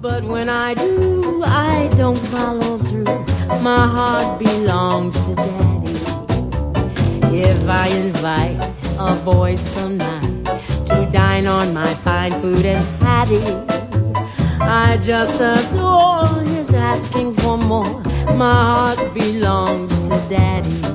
But when I do, I don't follow through. My heart belongs to Daddy. If I invite a boy some night to dine on my fine food and patty, I just adore his asking for more. My heart belongs to Daddy.